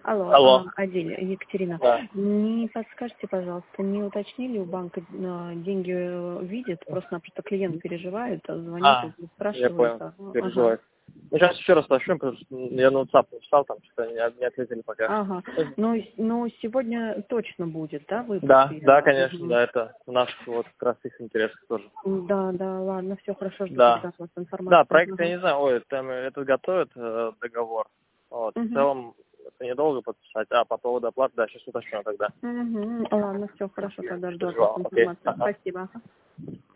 Алло, Алло. Адель, Екатерина. Да. Не подскажете, пожалуйста, не уточнили у банка, деньги видят, просто-напросто клиент переживает, звонит, Я спрашивает. понял. Переживает. Ну, сейчас еще раз сообщу, потому что я на WhatsApp написал, там что-то не ответили пока. Ага. Но сегодня точно будет, да, выпуск? Да, конечно, да, это в наших вот как раз их интересах тоже. Да, ладно, все хорошо, жду Да. тогда от вас информацию. Да, проект, я не знаю, там этот готовит договор. Вот, в целом, это недолго подписать. По поводу оплаты, да, сейчас уточню тогда. Ладно, все хорошо, тогда жду от вас Переживал, окей. информацию. Спасибо.